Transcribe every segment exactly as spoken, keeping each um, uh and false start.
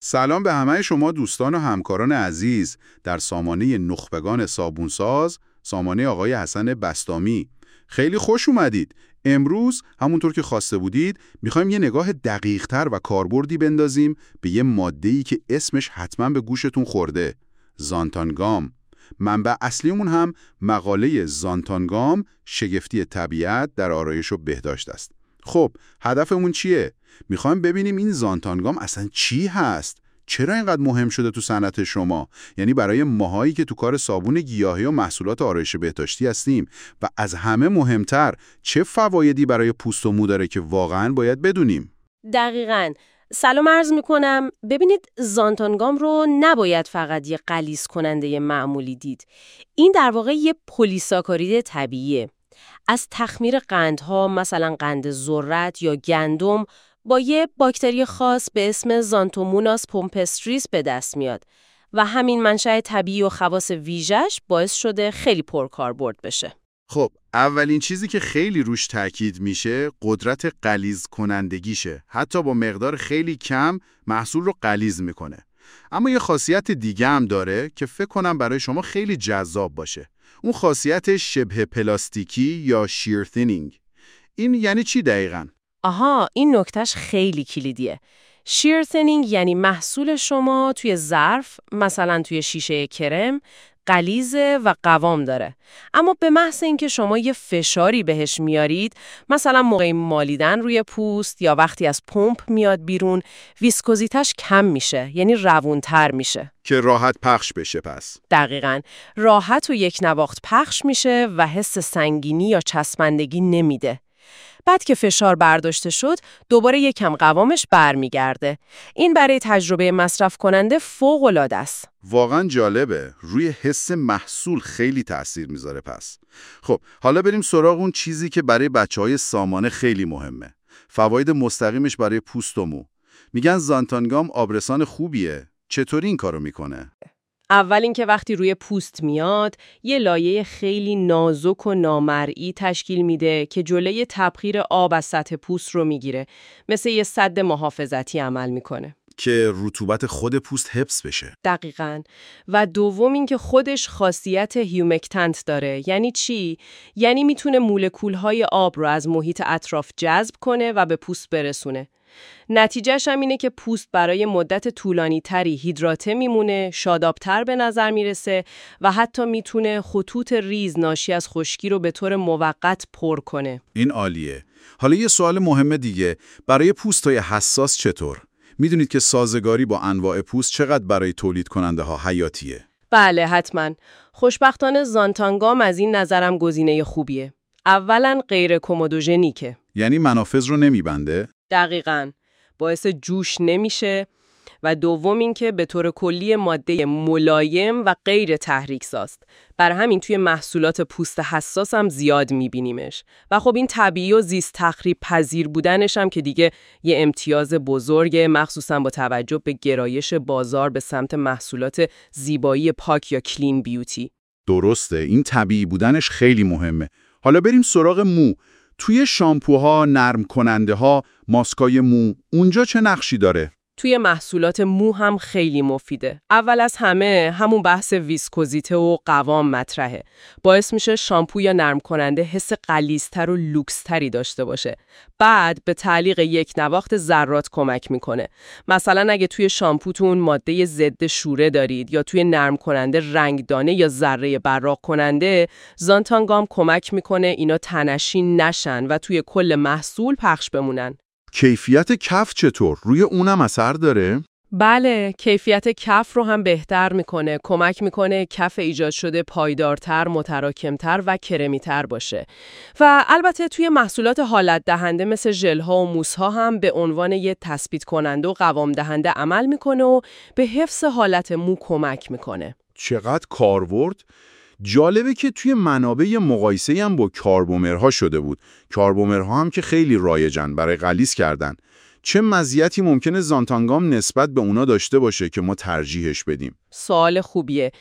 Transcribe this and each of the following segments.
سلام به همه شما دوستان و همکاران عزیز در سامانه نخبگان صابونساز، سامانه آقای حسن بسطامی. خیلی خوش اومدید. امروز همونطور که خواسته بودید میخوایم یه نگاه دقیق‌تر و کاربردی بندازیم به یه ماده‌ای که اسمش حتما به گوشتون خورده، زانتانگام. منبع اصلیمون هم مقاله زانتانگام، شگفتی طبیعت در آرایش و بهداشت است. خب هدفمون چیه؟ میخوایم ببینیم این زانتانگام اصلا چی هست؟ چرا اینقدر مهم شده تو صنعت شما؟ یعنی برای ماهایی که تو کار صابون گیاهی و محصولات آرایش بهداشتی هستیم، و از همه مهمتر چه فوایدی برای پوست و مو داره که واقعاً باید بدونیم. دقیقاً. سلام عرض میکنم. ببینید، زانتانگام رو نباید فقط یه غلیظ کننده معمولی دید. این در واقع یه پلیساکارید طبیعیه. از تخمیر قندها، مثلا قند ذرت یا گندم، با یه باکتری خاص به اسم زانتوموناس پومپستریس به دست میاد و همین منشأ طبیعی و خواص ویژه‌اش باعث شده خیلی پرکاربرد بشه. خب اولین چیزی که خیلی روش تاکید میشه قدرت غلیظ کنندگیشه. حتی با مقدار خیلی کم محصول رو غلیظ میکنه. اما یه خاصیت دیگه هم داره که فکر کنم برای شما خیلی جذاب باشه. اون خاصیت شبه پلاستیکی یا شیر تینینگ. این یعنی چی دقیقاً؟ آها، این نکتهش خیلی کلیدیه. شیر تینینگ یعنی محصول شما توی ظرف، مثلا توی شیشه کرم، غلیظه و قوام داره. اما به محض اینکه شما یه فشاری بهش میارید، مثلا موقع مالیدن روی پوست یا وقتی از پمپ میاد بیرون، ویسکوزیتش کم میشه، یعنی روونتر میشه. که راحت پخش بشه پس. دقیقاً. راحت و یک نواخت پخش میشه و حس سنگینی یا چسبندگی نمیده. بعد که فشار برداشته شد، دوباره یکم قوامش برمیگرده. این برای تجربه مصرف کننده فوق‌العاده است. واقعا جالبه. روی حس محصول خیلی تأثیر میذاره پس. خب حالا بریم سراغ اون چیزی که برای بچه‌های سامانه خیلی مهمه. فواید مستقیمش برای پوست و مو. میگن زانتانگام آبرسان خوبیه. چطوری این کارو میکنه؟ اول اینکه وقتی روی پوست میاد، یه لایه خیلی نازک و نامرئی تشکیل میده که جلوی تبخیر آب از سطح پوست رو میگیره. مثل یه سد محافظتی عمل میکنه که رطوبت خود پوست حفظ بشه. دقیقاً. و دوم اینکه خودش خاصیت هیومکتنت داره. یعنی چی؟ یعنی میتونه مولکول‌های آب رو از محیط اطراف جذب کنه و به پوست برسونه. نتیجهش هم اینه که پوست برای مدت طولانی تری هیدراته میمونه، شادابتر به نظر میرسه و حتی میتونه خطوط ریز ناشی از خشکی رو به طور موقت پر کنه. این عالیه. حالا یه سوال مهم دیگه، برای پوست‌های حساس چطور؟ میدونید که سازگاری با انواع پوست چقدر برای تولید کننده ها حیاتیه؟ بله حتما. خوشبختانه زانتانگام از این نظرم گزینه خوبیه. اولا غیر کومودوژنیکه. یعنی منافذ رو نمیبنده؟ دقیقاً. باعث جوش نمیشه. و دوم این که به طور کلی ماده ملایم و غیر تحریک ساست. بر همین توی محصولات پوست حساس هم زیاد میبینیمش. و خب این طبیعی و زیست تخریب پذیر بودنش هم که دیگه یه امتیاز بزرگه، مخصوصا با توجه به گرایش بازار به سمت محصولات زیبایی پاک یا کلین بیوتی. درسته، این طبیعی بودنش خیلی مهمه. حالا بریم سراغ مو. توی شامپوها، نرم کننده ها، ماسکای مو، اونجا چه نقشی داره؟ توی محصولات مو هم خیلی مفیده. اول از همه همون بحث ویسکوزیته و قوام مطرحه. باعث میشه شامپو یا نرم کننده حس غلیظتر و لوکس‌تری داشته باشه. بعد به تعلیق یک نواخت ذرات کمک میکنه. مثلا اگه توی شامپوتون ماده ضد شوره دارید یا توی نرم کننده رنگدانه یا ذره براق کننده، زانتانگام کمک میکنه اینا تنشین نشن و توی کل محصول پخش بمونن. کیفیت کف چطور؟ روی اونم اثر داره؟ بله، کیفیت کف رو هم بهتر میکنه. کمک میکنه کف ایجاد شده پایدارتر، متراکمتر و کرمیتر باشه. و البته توی محصولات حالت دهنده مثل ژل‌ها و موس‌ها هم به عنوان یه تثبیت کننده و قوام دهنده عمل میکنه و به حفظ حالت مو کمک میکنه. چقدر کاربرد؟ جالبه که توی منابع مقایسه هم با کاربومرها شده بود. کاربومرها هم که خیلی رایجن برای غلیظ کردن. چه مزیتی ممکنه زانتانگام نسبت به اونا داشته باشه که ما ترجیحش بدیم؟ سوال خوبیه.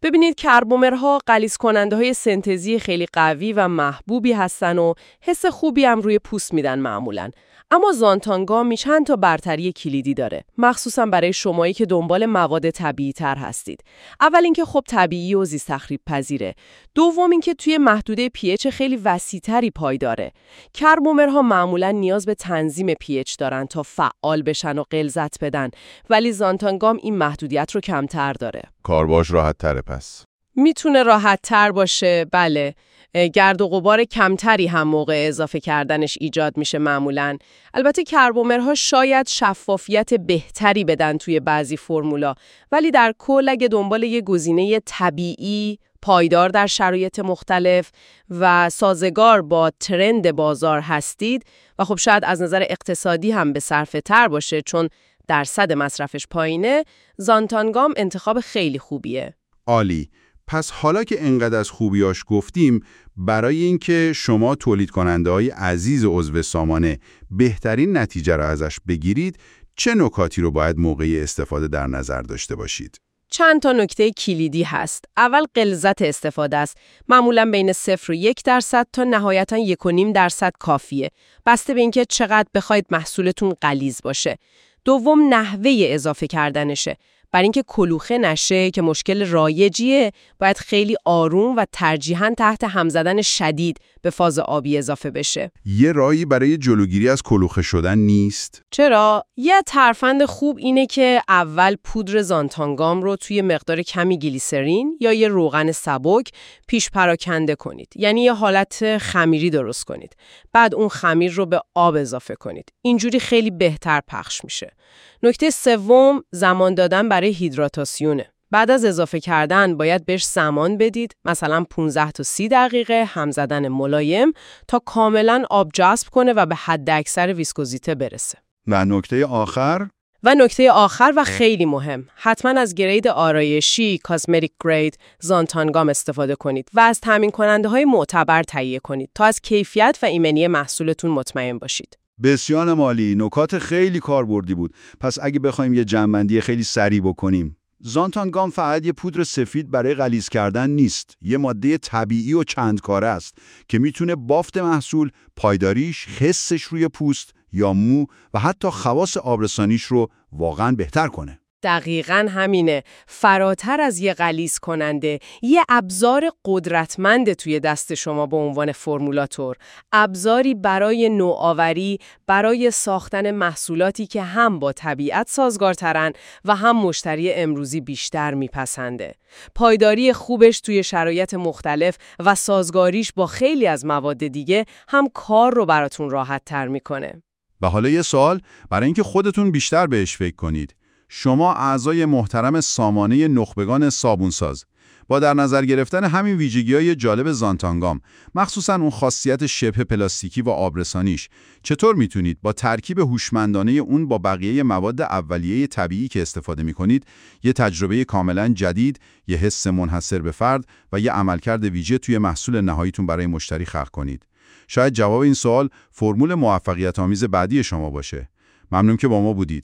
ببینید کربومرها غلیظ کننده های سنتزی خیلی قوی و محبوبی هستن و حس خوبی هم روی پوست میدن معمولاً. اما زانتانگامی چند تا برتری کلیدی داره، مخصوصاً برای شمایی که دنبال مواد طبیعی تر هستید. اول اینکه خب طبیعی و زیست تخریب پذیره. دوم اینکه توی محدوده پی اچ خیلی وسیع‌تری پایداره. کربومرها معمولاً نیاز به تنظیم پی اچ دارن تا فعال بشن و غلظت بدن، ولی زانتانگام این محدودیت رو کمتر دره. کارباش راحت تره پس. میتونه راحت تر باشه، بله. گرد و غبار کمتری هم موقع اضافه کردنش ایجاد میشه معمولاً. البته کربومرها شاید شفافیت بهتری بدن توی بعضی فرمولا، ولی در کل اگه دنبال یه گزینه طبیعی، پایدار در شرایط مختلف و سازگار با ترند بازار هستید و خب شاید از نظر اقتصادی هم به صرفه تر باشه چون درصد مصرفش پایینه، زانتانگام انتخاب خیلی خوبیه. عالی. پس حالا که انقدر از خوبیاش گفتیم، برای اینکه شما تولید کننده های عزیز عضو سامانه بهترین نتیجه را ازش بگیرید، چه نکاتی رو باید موقع استفاده در نظر داشته باشید؟ چند تا نکته کلیدی هست. اول غلظت استفاده است. معمولاً بین صفر و یک درصد تا نهایتاً یک و نیم درصد کافیه. بسته به اینکه چقدر بخواید محصولتون غلیظ باشه. دوم نحوه اضافه کردنشه. برای اینکه کلوخه نشه که مشکل رایجیه، باید خیلی آروم و ترجیحاً تحت هم زدن شدید به فاز آبی اضافه بشه. یه راهی برای جلوگیری از کلوخه شدن نیست؟ چرا؟ یه ترفند خوب اینه که اول پودر زانتانگام رو توی مقدار کمی گلیسرین یا یه روغن سبک پیش پراکنده کنید. یعنی یه حالت خمیری درست کنید. بعد اون خمیر رو به آب اضافه کنید. اینجوری خیلی بهتر پخش میشه. نکته سوم، زمان دادن برای هیدراتاسیونه. بعد از اضافه کردن باید بهش زمان بدید، مثلا پانزده تا سی دقیقه هم زدن ملایم تا کاملا آب جذب کنه و به حد اکثر ویسکوزیته برسه. و نکته آخر؟ و نکته آخر و خیلی مهم، حتما از گرید آرایشی، کاسمتیک گرید، زانتانگام استفاده کنید و از تامین کننده های معتبر تهیه کنید تا از کیفیت و ایمنی محصولتون مطمئن باشید. بسیار مالی، نکات خیلی کاربردی بود. پس اگه بخوایم یه جمع‌بندی خیلی سریع بکنیم، زانتانگام فقط یه پودر سفید برای غلیظ کردن نیست، یه ماده طبیعی و چندکاره است که میتونه بافت محصول، پایداریش، حسش روی پوست یا مو و حتی خواص آبرسانیش رو واقعاً بهتر کنه. دقیقاً همینه. فراتر از یه غلیظ کننده، یه ابزار قدرتمند توی دست شما به عنوان فرمولاتور. ابزاری برای نوآوری، برای ساختن محصولاتی که هم با طبیعت سازگارترن و هم مشتری امروزی بیشتر میپسنده. پایداری خوبش توی شرایط مختلف و سازگاریش با خیلی از مواد دیگه هم کار رو براتون راحت تر میکنه. و حالا یه سوال برای اینکه خودتون بیشتر بهش فکر کنید. شما اعضای محترم سامانه نخبگان صابونساز، با در نظر گرفتن همین ویژگی‌های جالب زانتانگام، مخصوصاً اون خاصیت شبه پلاستیکی و آبرسانیش، چطور میتونید با ترکیب هوشمندانه اون با بقیه مواد اولیه طبیعی که استفاده میکنید، یه تجربه کاملاً جدید، یه حس منحصر به فرد و یه عملکرد ویژه توی محصول نهاییتون برای مشتری خلق کنید؟ شاید جواب این سوال فرمول موفقیت آمیز بعدی شما باشه. ممنون که با ما بودید.